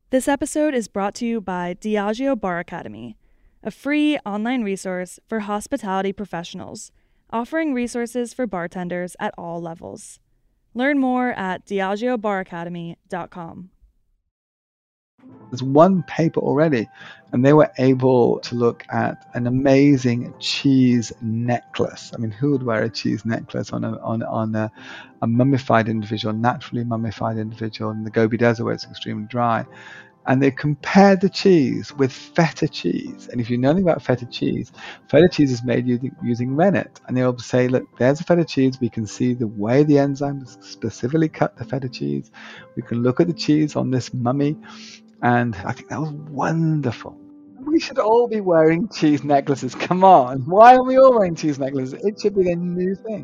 This episode is brought to you by Diageo Bar Academy, a free online resource for hospitality professionals, offering resources for bartenders at all levels. Learn more at diageobaracademy.com. There's one paper already, and they were able to look at an amazing cheese necklace. I mean, who would wear a cheese necklace on a mummified individual, naturally mummified individual in the Gobi Desert where it's extremely dry? And they compared the cheese with feta cheese. And if you know anything about feta cheese is made using rennet. And they will say, look, there's a feta cheese. We can see the way the enzymes specifically cut the feta cheese. We can look at the cheese on this mummy. And I think that was wonderful. We should all be wearing cheese necklaces. Come on. Why are we all wearing cheese necklaces? It should be the new thing.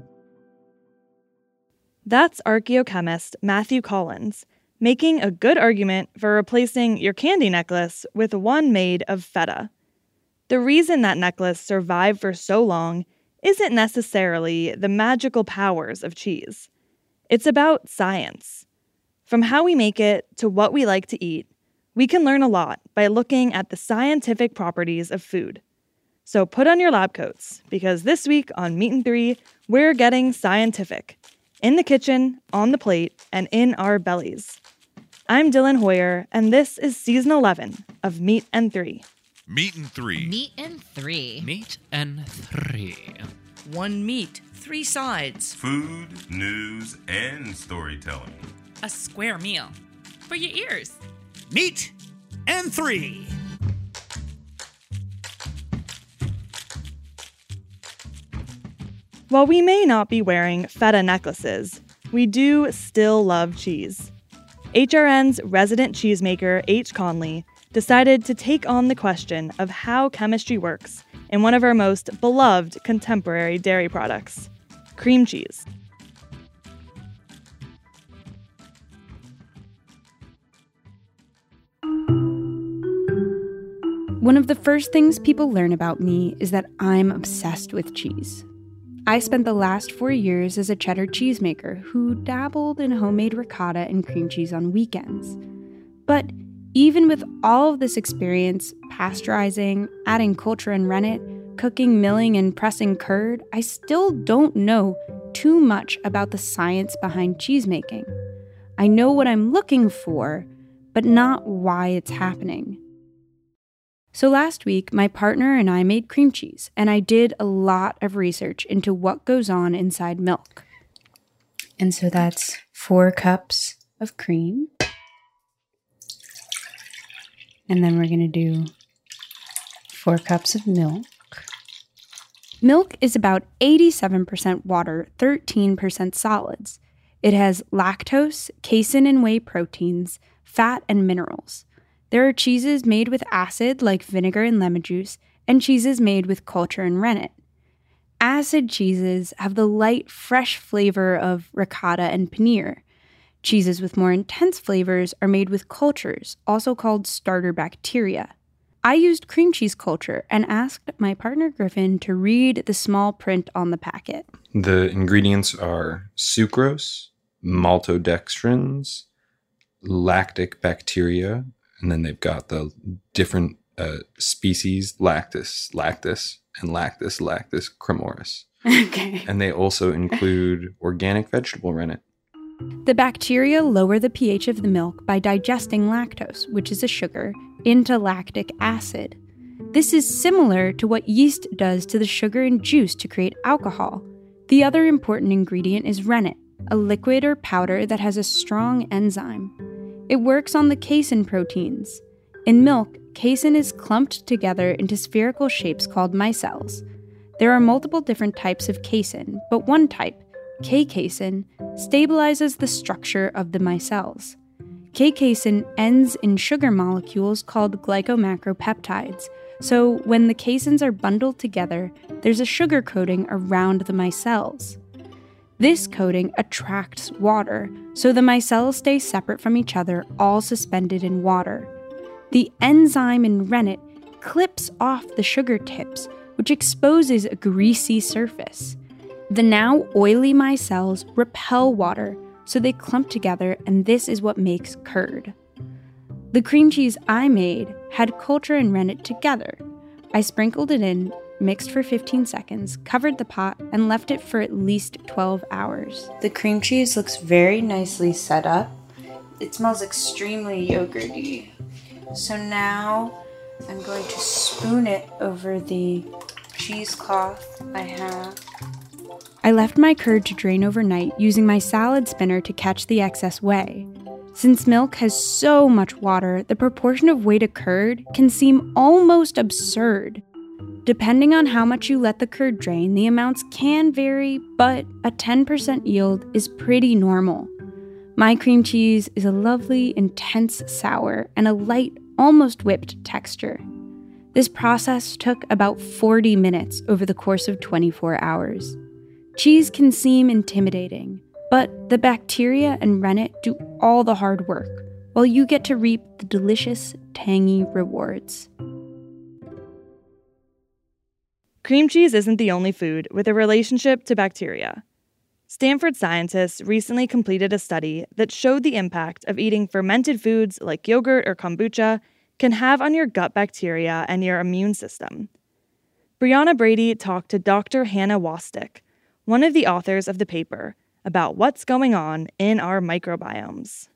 That's archaeochemist Matthew Collins, making a good argument for replacing your candy necklace with one made of feta. The reason that necklace survived for so long isn't necessarily the magical powers of cheese. It's about science. From how we make it to what we like to eat, we can learn a lot by looking at the scientific properties of food. So put on your lab coats, because this week on Meat and Three, we're getting scientific. In the kitchen, on the plate, and in our bellies. I'm Dylan Hoyer, and this is Season 11 of Meat and Three. Meat and Three. Meat and Three. Meat and Three. One meat, three sides. Food, news, and storytelling. A square meal. For your ears. Meat and Three. While we may not be wearing feta necklaces, we do still love cheese. HRN's resident cheesemaker, H. Conley, decided to take on the question of how chemistry works in one of our most beloved contemporary dairy products, cream cheese. One of the first things people learn about me is that I'm obsessed with cheese. I spent the last 4 years as a cheddar cheesemaker who dabbled in homemade ricotta and cream cheese on weekends. But even with all of this experience, pasteurizing, adding culture and rennet, cooking, milling, and pressing curd, I still don't know too much about the science behind cheesemaking. I know what I'm looking for, but not why it's happening. So last week, my partner and I made cream cheese, and I did a lot of research into what goes on inside milk. And so that's 4 cups of cream. And then we're going to do 4 cups of milk. Milk is about 87% water, 13% solids. It has lactose, casein and whey proteins, fat, and minerals. There are cheeses made with acid like vinegar and lemon juice, and cheeses made with culture and rennet. Acid cheeses have the light, fresh flavor of ricotta and paneer. Cheeses with more intense flavors are made with cultures, also called starter bacteria. I used cream cheese culture and asked my partner Griffin to read the small print on the packet. The ingredients are sucrose, maltodextrins, lactic bacteria, and then they've got the different species, lactis, and lactis cremoris. Okay. And they also include organic vegetable rennet. The bacteria lower the pH of the milk by digesting lactose, which is a sugar, into lactic acid. This is similar to what yeast does to the sugar in juice to create alcohol. The other important ingredient is rennet, a liquid or powder that has a strong enzyme. It works on the casein proteins. In milk, casein is clumped together into spherical shapes called micelles. There are multiple different types of casein, but one type, K-casein, stabilizes the structure of the micelles. K-casein ends in sugar molecules called glycomacropeptides, so when the caseins are bundled together, there's a sugar coating around the micelles. This coating attracts water, so the micelles stay separate from each other, all suspended in water. The enzyme in rennet clips off the sugar tips, which exposes a greasy surface. The now oily micelles repel water, so they clump together, and this is what makes curd. The cream cheese I made had culture and rennet together. I sprinkled it in, mixed for 15 seconds, covered the pot, and left it for at least 12 hours. The cream cheese looks very nicely set up. It smells extremely yogurty. So now I'm going to spoon it over the cheesecloth I have. I left my curd to drain overnight using my salad spinner to catch the excess whey. Since milk has so much water, the proportion of whey to curd can seem almost absurd. Depending on how much you let the curd drain, the amounts can vary, but a 10% yield is pretty normal. My cream cheese is a lovely, intense sour and a light, almost whipped texture. This process took about 40 minutes over the course of 24 hours. Cheese can seem intimidating, but the bacteria and rennet do all the hard work, while you get to reap the delicious, tangy rewards. Cream cheese isn't the only food with a relationship to bacteria. Stanford scientists recently completed a study that showed the impact of eating fermented foods like yogurt or kombucha can have on your gut bacteria and your immune system. Brianna Brady talked to Dr. Hannah Wastick, one of the authors of the paper, about what's going on in our microbiomes.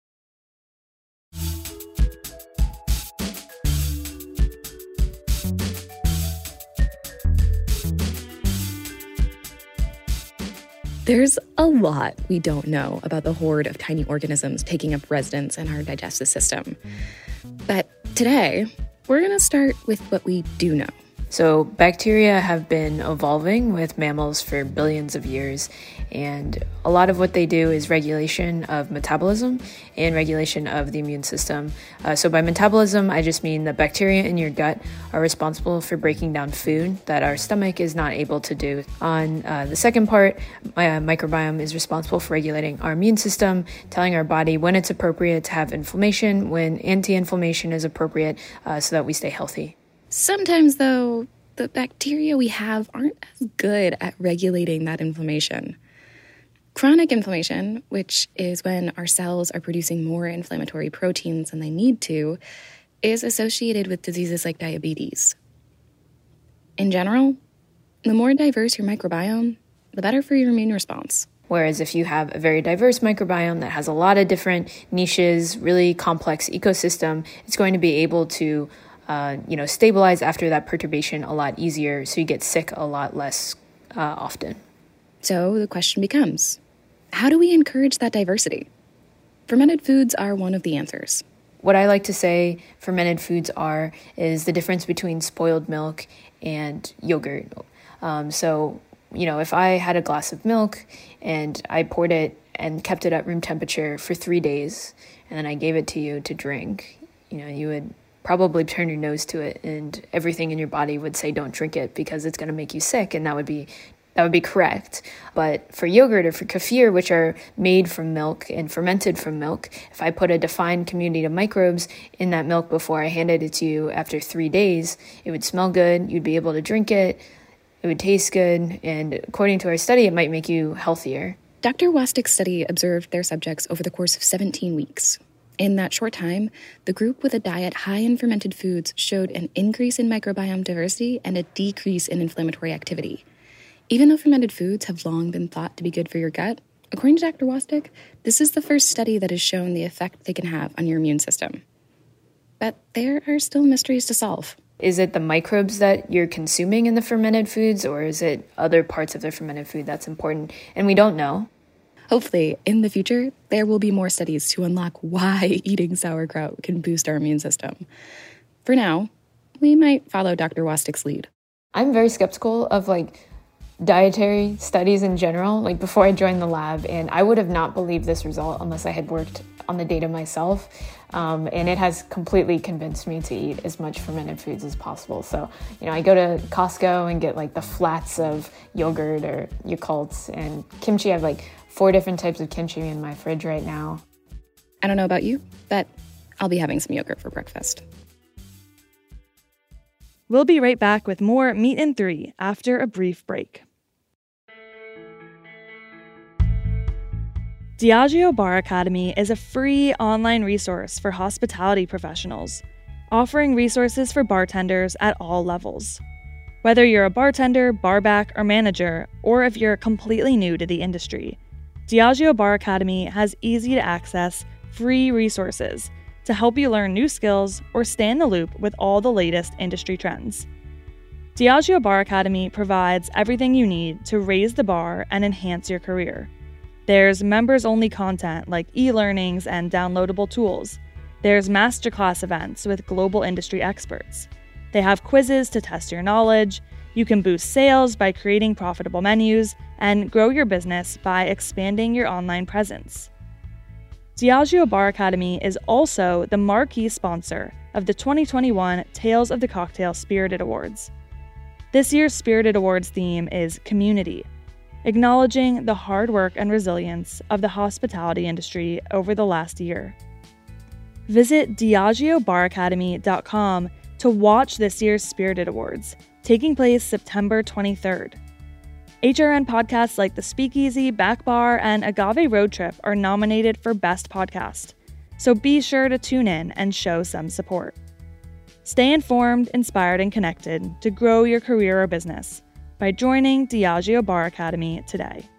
There's a lot we don't know about the horde of tiny organisms taking up residence in our digestive system. But today, we're going to start with what we do know. So bacteria have been evolving with mammals for billions of years, and a lot of what they do is regulation of metabolism and regulation of the immune system. So by metabolism, I just mean the bacteria in your gut are responsible for breaking down food that our stomach is not able to do. On the second part, microbiome is responsible for regulating our immune system, telling our body when it's appropriate to have inflammation, when anti-inflammation is appropriate, so that we stay healthy. Sometimes, though, the bacteria we have aren't as good at regulating that inflammation. Chronic inflammation, which is when our cells are producing more inflammatory proteins than they need to, is associated with diseases like diabetes. In general, the more diverse your microbiome, the better for your immune response. Whereas if you have a very diverse microbiome that has a lot of different niches, really complex ecosystem, it's going to be able to stabilize after that perturbation a lot easier, so you get sick a lot less often. So the question becomes, how do we encourage that diversity? Fermented foods are one of the answers. What I like to say fermented foods is the difference between spoiled milk and yogurt. If I had a glass of milk and I poured it and kept it at room temperature for 3 days, and then I gave it to you to drink, you would probably turn your nose to it, and everything in your body would say don't drink it because it's going to make you sick, and that would be correct. But for yogurt or for kefir, which are made from milk and fermented from milk, if I put a defined community of microbes in that milk before I handed it to you after 3 days, it would smell good, you'd be able to drink it, it would taste good, and according to our study, it might make you healthier. Dr. Wastick's study observed their subjects over the course of 17 weeks. In that short time, the group with a diet high in fermented foods showed an increase in microbiome diversity and a decrease in inflammatory activity. Even though fermented foods have long been thought to be good for your gut, according to Dr. Wastick, this is the first study that has shown the effect they can have on your immune system. But there are still mysteries to solve. Is it the microbes that you're consuming in the fermented foods, or is it other parts of the fermented food that's important? And we don't know. Hopefully, in the future, there will be more studies to unlock why eating sauerkraut can boost our immune system. For now, we might follow Dr. Wastick's lead. I'm very skeptical of dietary studies in general, before I joined the lab, and I would have not believed this result unless I had worked on the data myself. And it has completely convinced me to eat as much fermented foods as possible. So, I go to Costco and get the flats of yogurt or Yakults, and kimchi. I have 4 different types of kimchi in my fridge right now. I don't know about you, but I'll be having some yogurt for breakfast. We'll be right back with more Meat in 3 after a brief break. Diageo Bar Academy is a free online resource for hospitality professionals, offering resources for bartenders at all levels. Whether you're a bartender, barback, or manager, or if you're completely new to the industry, Diageo Bar Academy has easy-to-access, free resources to help you learn new skills or stay in the loop with all the latest industry trends. Diageo Bar Academy provides everything you need to raise the bar and enhance your career. There's members-only content like e-learnings and downloadable tools. There's masterclass events with global industry experts. They have quizzes to test your knowledge. You can boost sales by creating profitable menus and grow your business by expanding your online presence. Diageo Bar Academy is also the marquee sponsor of the 2021 Tales of the Cocktail Spirited Awards. This year's Spirited Awards theme is community, acknowledging the hard work and resilience of the hospitality industry over the last year. Visit DiageoBarAcademy.com to watch this year's Spirited Awards, taking place September 23rd. HRN podcasts like The Speakeasy, Back Bar, and Agave Road Trip are nominated for Best Podcast, so be sure to tune in and show some support. Stay informed, inspired, and connected to grow your career or business by joining Diageo Bar Academy today.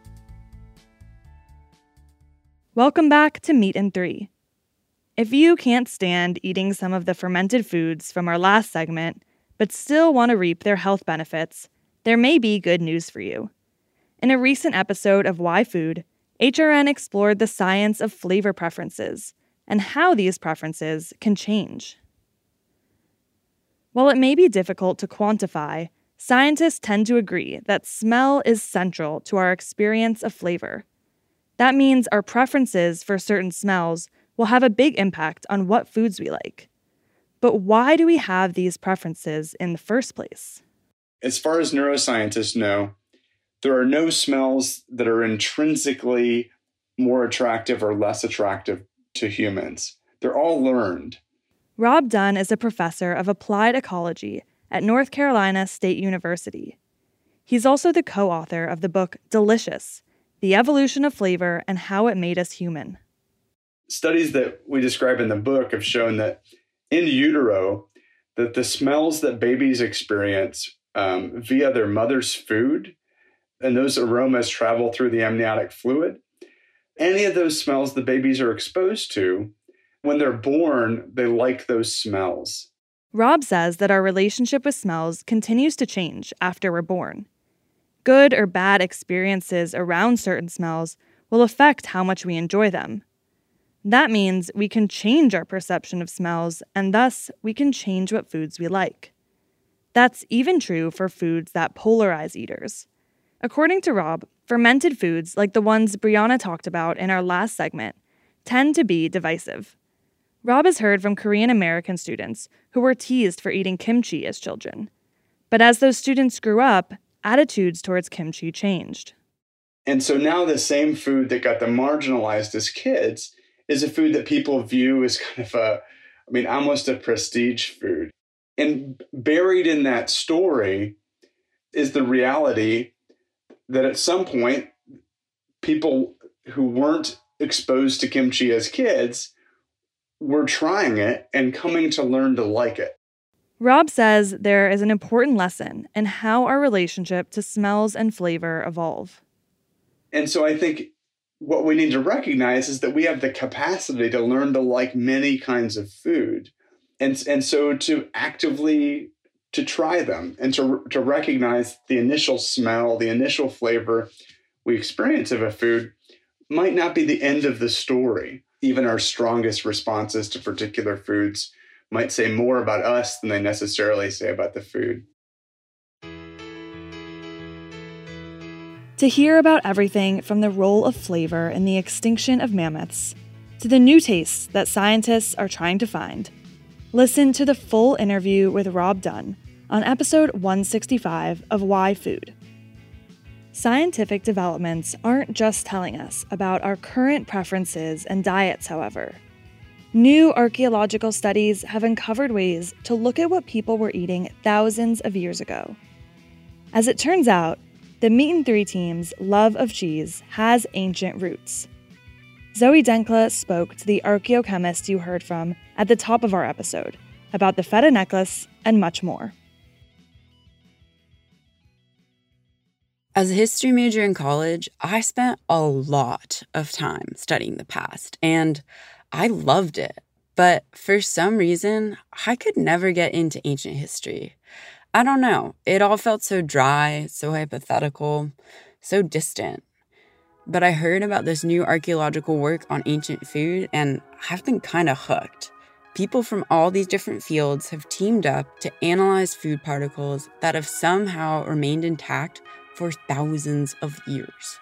Welcome back to Meat and Three. If you can't stand eating some of the fermented foods from our last segment, but still want to reap their health benefits, there may be good news for you. In a recent episode of Why Food, HRN explored the science of flavor preferences and how these preferences can change. While it may be difficult to quantify, scientists tend to agree that smell is central to our experience of flavor. That means our preferences for certain smells will have a big impact on what foods we like. But why do we have these preferences in the first place? As far as neuroscientists know, there are no smells that are intrinsically more attractive or less attractive to humans. They're all learned. Rob Dunn is a professor of applied ecology at North Carolina State University. He's also the co-author of the book Delicious: The Evolution of Flavor and How It Made Us Human. Studies that we describe in the book have shown that in utero, that the smells that babies experience via their mother's food, and those aromas travel through the amniotic fluid. Any of those smells the babies are exposed to, when they're born, they like those smells. Rob says that our relationship with smells continues to change after we're born. Good or bad experiences around certain smells will affect how much we enjoy them. That means we can change our perception of smells, and thus we can change what foods we like. That's even true for foods that polarize eaters. According to Rob, fermented foods like the ones Brianna talked about in our last segment tend to be divisive. Rob has heard from Korean American students who were teased for eating kimchi as children. But as those students grew up, attitudes towards kimchi changed. And so now the same food that got them marginalized as kids is a food that people view as kind of almost a prestige food. And buried in that story is the reality that at some point, people who weren't exposed to kimchi as kids were trying it and coming to learn to like it. Rob says there is an important lesson in how our relationship to smells and flavor evolve. And so I think what we need to recognize is that we have the capacity to learn to like many kinds of food. And so to actively to try them and to recognize the initial smell, the initial flavor we experience of a food might not be the end of the story. Even our strongest responses to particular foods might say more about us than they necessarily say about the food. To hear about everything from the role of flavor in the extinction of mammoths to the new tastes that scientists are trying to find, listen to the full interview with Rob Dunn on episode 165 of Why Food. Scientific developments aren't just telling us about our current preferences and diets, however. New archaeological studies have uncovered ways to look at what people were eating thousands of years ago. As it turns out, the Meat and Three team's love of cheese has ancient roots. Zoe Denkla spoke to the archaeochemist you heard from at the top of our episode about the Feta necklace and much more. As a history major in college, I spent a lot of time studying the past, and I loved it. But for some reason, I could never get into ancient history. I don't know, it all felt so dry, so hypothetical, so distant. But I heard about this new archaeological work on ancient food, and I've been kind of hooked. People from all these different fields have teamed up to analyze food particles that have somehow remained intact for thousands of years.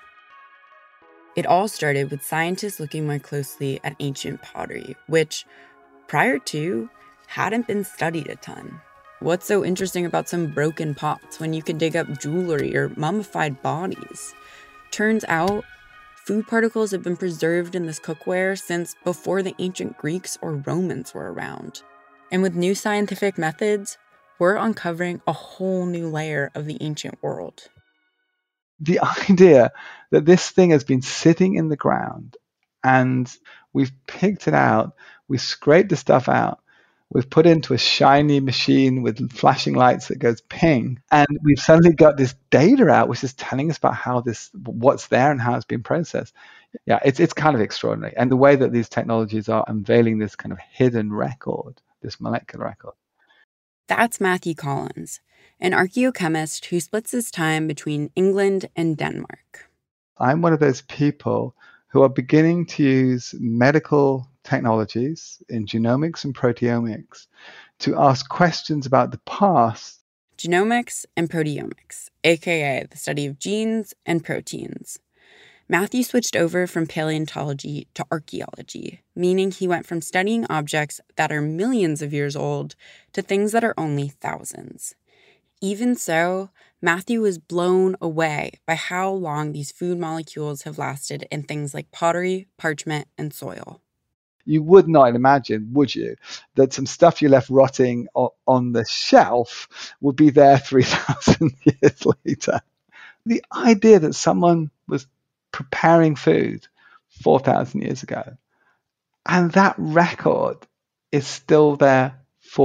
It all started with scientists looking more closely at ancient pottery, which, prior to, hadn't been studied a ton. What's so interesting about some broken pots when you can dig up jewelry or mummified bodies? Turns out, food particles have been preserved in this cookware since before the ancient Greeks or Romans were around. And with new scientific methods, we're uncovering a whole new layer of the ancient world. The idea that this thing has been sitting in the ground and we've picked it out, we scraped the stuff out, we've put it into a shiny machine with flashing lights that goes ping, and we've suddenly got this data out which is telling us about what's there and how it's been processed. Yeah, it's kind of extraordinary. And the way that these technologies are unveiling this kind of hidden record, this molecular record. That's Matthew Collins, an archaeochemist who splits his time between England and Denmark. I'm one of those people who are beginning to use medical technologies in genomics and proteomics to ask questions about the past. Genomics and proteomics, aka the study of genes and proteins. Matthew switched over from paleontology to archaeology, meaning he went from studying objects that are millions of years old to things that are only thousands. Even so, Matthew was blown away by how long these food molecules have lasted in things like pottery, parchment, and soil. You would not imagine, would you, that some stuff you left rotting on the shelf would be there 3,000 years later. The idea that someone was preparing food 4,000 years ago, and that record is still there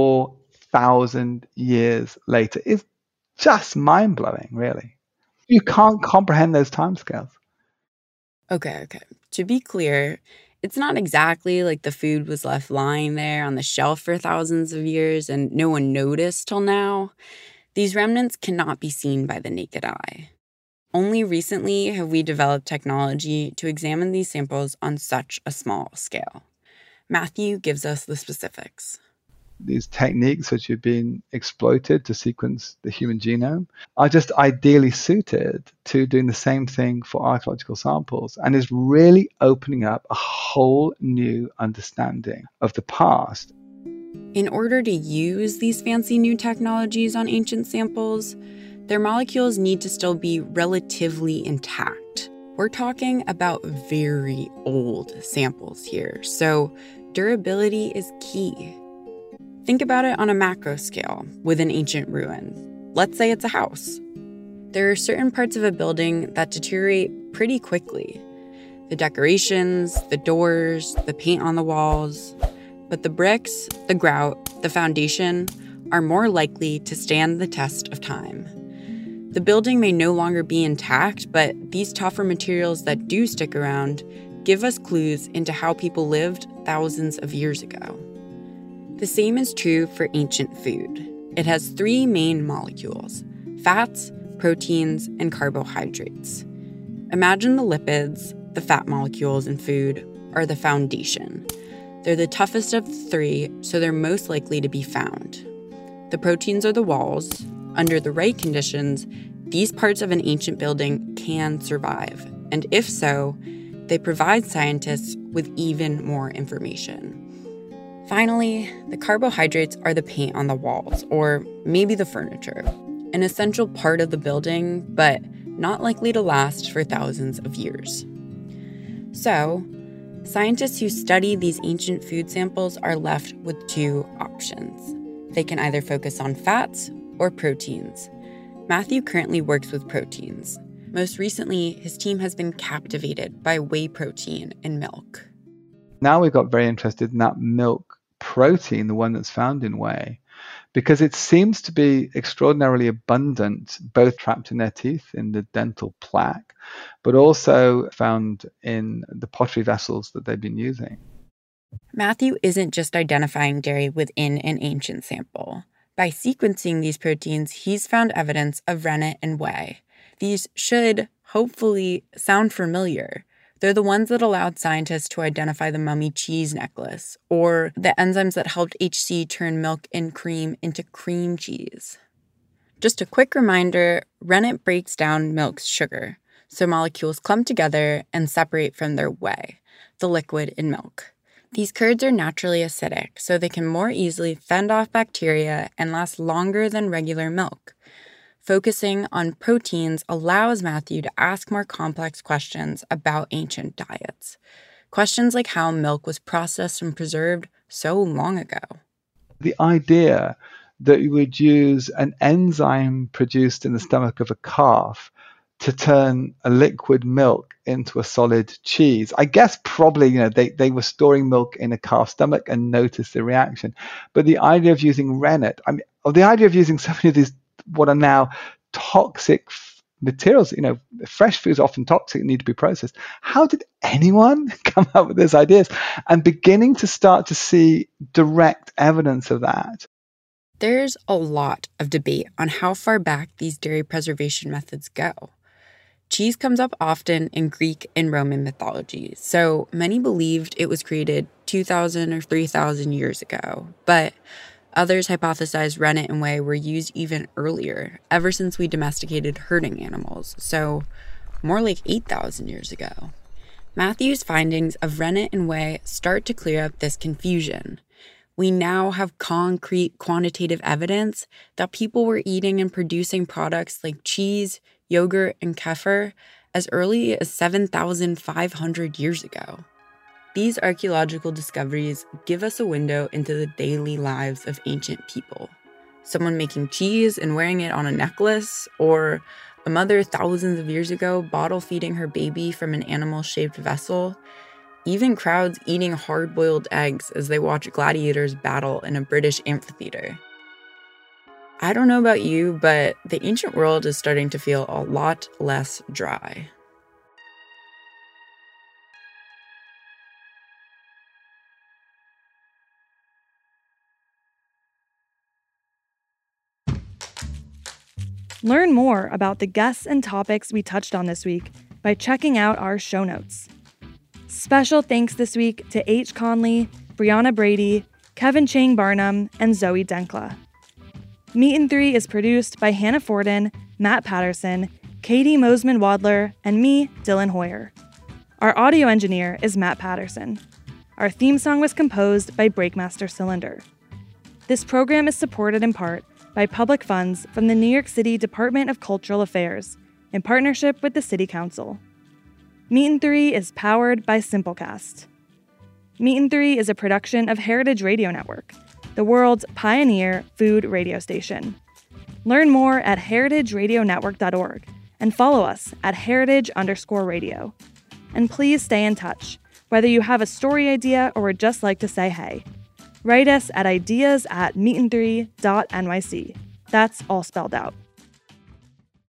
4,000 years later, is just mind-blowing, really. You can't comprehend those timescales. Okay. To be clear, it's not exactly like the food was left lying there on the shelf for thousands of years and no one noticed till now. These remnants cannot be seen by the naked eye. Only recently have we developed technology to examine these samples on such a small scale. Matthew gives us the specifics. These techniques which have been exploited to sequence the human genome are just ideally suited to doing the same thing for archaeological samples, and is really opening up a whole new understanding of the past. In order to use these fancy new technologies on ancient samples, their molecules need to still be relatively intact. We're talking about very old samples here, so durability is key. Think about it on a macro scale with an ancient ruin. Let's say it's a house. There are certain parts of a building that deteriorate pretty quickly. The decorations, the doors, the paint on the walls. But the bricks, the grout, the foundation are more likely to stand the test of time. The building may no longer be intact, but these tougher materials that do stick around give us clues into how people lived thousands of years ago. The same is true for ancient food. It has three main molecules: fats, proteins, and carbohydrates. Imagine the lipids, the fat molecules in food, are the foundation. They're the toughest of the three, so they're most likely to be found. The proteins are the walls. Under the right conditions, these parts of an ancient building can survive, and if so, they provide scientists with even more information. Finally, the carbohydrates are the paint on the walls, or maybe the furniture, an essential part of the building, but not likely to last for thousands of years. So, scientists who study these ancient food samples are left with two options. They can either focus on fats or proteins. Matthew currently works with proteins. Most recently, his team has been captivated by whey protein in milk. Now we got very interested in that milk protein, the one that's found in whey, because it seems to be extraordinarily abundant, both trapped in their teeth in the dental plaque, but also found in the pottery vessels that they've been using. Matthew isn't just identifying dairy within an ancient sample. By sequencing these proteins, he's found evidence of rennet and whey. These should, hopefully, sound familiar. They're the ones that allowed scientists to identify the mummy cheese necklace, or the enzymes that helped HC turn milk and cream into cream cheese. Just a quick reminder, rennet breaks down milk's sugar, so molecules clump together and separate from their whey, the liquid in milk. These curds are naturally acidic, so they can more easily fend off bacteria and last longer than regular milk. Focusing on proteins allows Matthew to ask more complex questions about ancient diets. Questions like how milk was processed and preserved so long ago. The idea that you would use an enzyme produced in the stomach of a calf to turn a liquid milk into a solid cheese. I guess probably, they were storing milk in a calf's stomach and noticed the reaction. But the idea of using rennet, the idea of using so many of these what are now toxic materials, fresh foods are often toxic and need to be processed. How did anyone come up with these ideas? And beginning to start to see direct evidence of that. There's a lot of debate on how far back these dairy preservation methods go. Cheese comes up often in Greek and Roman mythology, so many believed it was created 2,000 or 3,000 years ago. But others hypothesized rennet and whey were used even earlier, ever since we domesticated herding animals, so more like 8,000 years ago. Matthew's findings of rennet and whey start to clear up this confusion. We now have concrete quantitative evidence that people were eating and producing products like cheese, yogurt, and kefir as early as 7,500 years ago. These archaeological discoveries give us a window into the daily lives of ancient people. Someone making cheese and wearing it on a necklace, or a mother thousands of years ago bottle feeding her baby from an animal-shaped vessel. Even crowds eating hard-boiled eggs as they watch gladiators battle in a British amphitheater. I don't know about you, but the ancient world is starting to feel a lot less dry. Learn more about the guests and topics we touched on this week by checking out our show notes. Special thanks this week to H. Conley, Brianna Brady, Kevin Chang Barnum, and Zoe Denkla. Meat and Three is produced by Hannah Forden, Matt Patterson, Katie Mosman-Wadler, and me, Dylan Hoyer. Our audio engineer is Matt Patterson. Our theme song was composed by Breakmaster Cylinder. This program is supported in part by public funds from the New York City Department of Cultural Affairs in partnership with the City Council. Meat and Three is powered by Simplecast. Meat and Three is a production of Heritage Radio Network, the world's pioneer food radio station. Learn more at heritageradionetwork.org and follow us at heritage_radio. And please stay in touch, whether you have a story idea or would just like to say hey. Write us at ideas@meatand3.nyc. That's all spelled out.